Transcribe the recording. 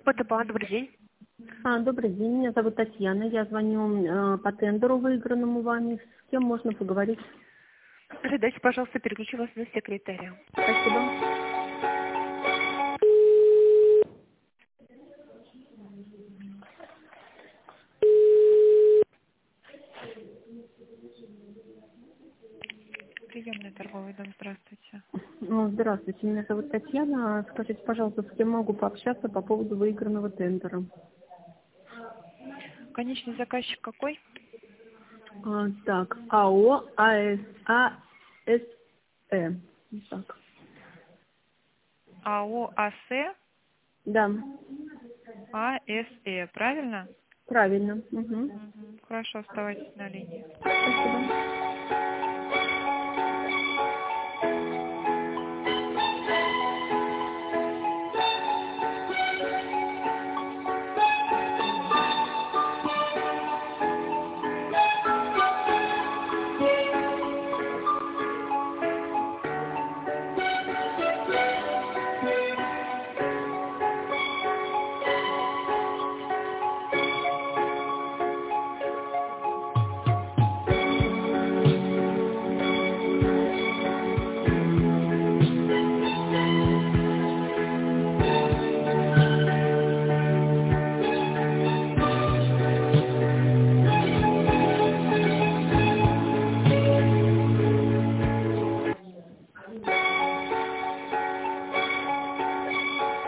ВТБ, добрый день. Добрый день, меня зовут Татьяна. Я звоню по тендеру, выигранному вами. С кем можно поговорить? Передайте, пожалуйста, переключу вас на секретаря. Спасибо. Приемный торговый дом, здравствуйте. Здравствуйте, меня зовут Татьяна. Скажите, пожалуйста, с кем могу пообщаться по поводу выигранного тендера? Конечный заказчик какой? Так, АО АСЭ. Так, АО АСЭ, да, АСЭ, правильно? правильно. Угу. Хорошо, оставайтесь на линии. Спасибо.